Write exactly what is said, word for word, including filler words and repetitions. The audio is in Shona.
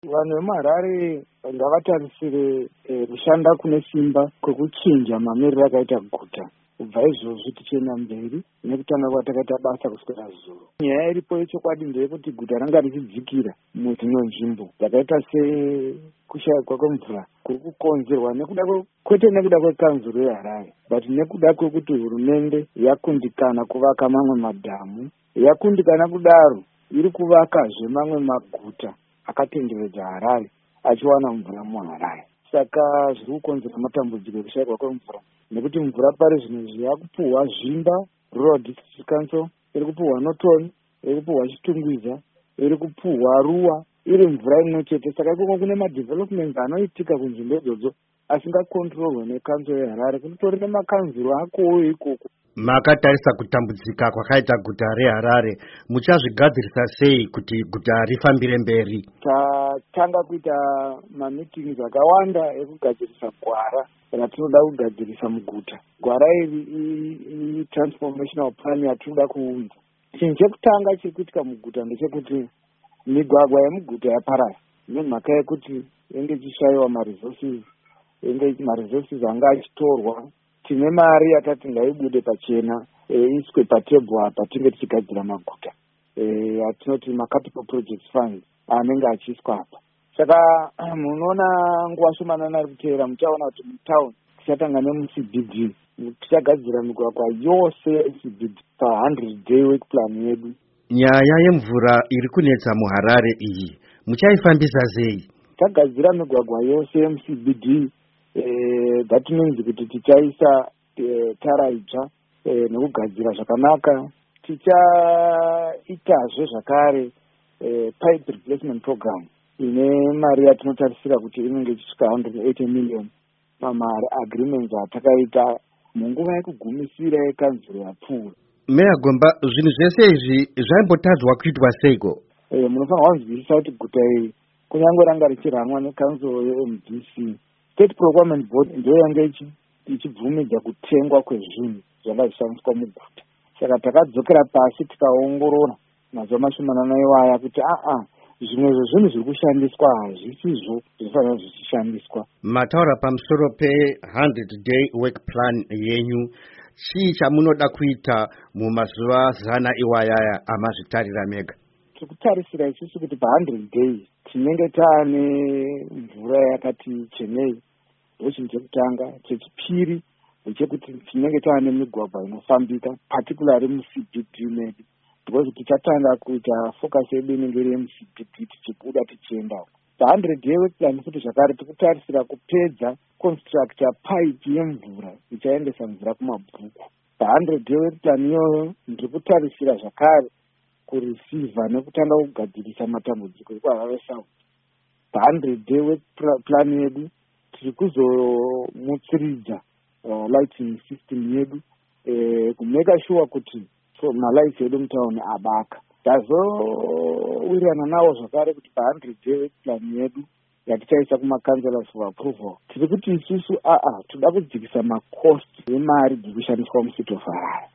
Vanhu vemuHarare ngavatarisire kushanda kune simba kwekuchinja mamiriro akaita guta. Kubva izvozvo tichienda mberi nekutanga kwatakaita basa kuswera zuva. Nyaya iripo yechokwadi ndeyekuti guta ranga richidzikira mudzimwe nzvimbo dzakaita sekushayikwa kwemvura kuri kukonzerwa nekuda kwete nekuda kwekanzuro yeHarare, but nekuda kwekuti hurumende yakundikana kuvaka mamwe madhamu, yakundikana kudaro iri kuvakazve mamwe maguta akatenderedza Harare achiwana mvura muHarare. Saka zviri kukonzera matambudziko ekushayikwa kwemvura nekuti mvura pari zvino yakupuhwa Zvimba Rural District Council, iri kupuhwa Notoni, iri kupuhwa Chitungwiza, iri kupuhwa Ruwa, iri mvura imwe chete. Saka ikoko kune madevelopment anoitika kunzvimbo idzodzo asingakontrolwe nekanzuro yeHarare. Kutori nemakanzuro akowo ikoko. Makatarisa kutambudzika kwakaita guta reHarare, muchazvigadzirisa sei kuti guta rifambire mberi? Tatanga kuita mameetings akawanda ekugadzirisa gwara ratinoda kugadzirisa muguta. Gwara iri transformational plan yatinoda kuunza. Chinhu chekutanga chiri kuitika muguta ndechekuti migwagwa yemuguta yaparara nemhaka yekuti inge ichishayiwa maresources, inge maresources anga achitorwa. Tine mari yakati ngaibude pachena iswe patebhuru apa tinge tichigadzira maguta atinoti macapital projects funds anenge achiiswa apa. Saka munoona nguva shomanana ari kuteera muchaona kuti mutauni tichatanga nemuC B D tichagadzira migwagwa yose yeC B D pa one hundred day work plan yedu. Nyaya yemvura iri kunetsa muHarare iyi muchaifambisa sei? Tagadzira migwagwa yose yemuC B D. Eh, that means kuti tichaisa eh, tara itsva eh, nekugadzira zvakanaka. Tichaitazve zvakare eh, pipe replacement program ine mari yatinotarisira kuti inenge ichisvika one hundred eighty million pamari agreements atakaita munguva yekugumisira yekanzuro yapfuura. Meya Gomba, zvinhu zvese izvi zvaimbotadzwa kuitwa seiko? Eh, munofanirwa kunzwisisa kuti guta iri kunyange ranga richiranwa nekanzuro yeM D C, State Procurement Board ndiyo yange ichibvumidza kutengwa kwezvinhu zvanga zvishandiswa muguta. Saka takadzokera pasi tikaongorora mazuva mashomanana iwaya kuti aa zvimwe zvezvinhu zviri kushandiswa hazvisizvo zvifanira zvichishandiswa. Mataura pamusoro pe one hundred day work plan yenyu, chii chamunoda kuita mumazuva zana iwayaya amazvitarira mega? Tikutarisira isusu kuti pa one hundred days tinenge taane mvura yakati chenei, ndochinhu chekutanga. Chechipiri ndechekuti tinenge taane migwagwa inofambika particularly muC B D medu, because tichatanga kuita focus yedu inenge iri yemuC B D tichibuda tichiendawo. Pa one hundred day work plan futi zvakare tikutarisira kupedza constructor pipe yemvura ichaendesa mvura kumabhuku. Pa one hundred day work plan iyoyo ndiri kutarisira zvakare kureceiva nekutanga kugadzirisa matambudziko ekuHarare South. Pa one hundred day work plan yedu tiri kuzomutsiridza uh, lighting system yedu eh, kumeka sure kuti so malights edu mutauni abaka. Tazowirirana nawo zvakare kuti pa one hundred day work plan yedu yatichaisa kumakanzellors for approval tiri kuti isusu aa toda kudzikisa macost emari dziri kushandiswa mucity of Harare.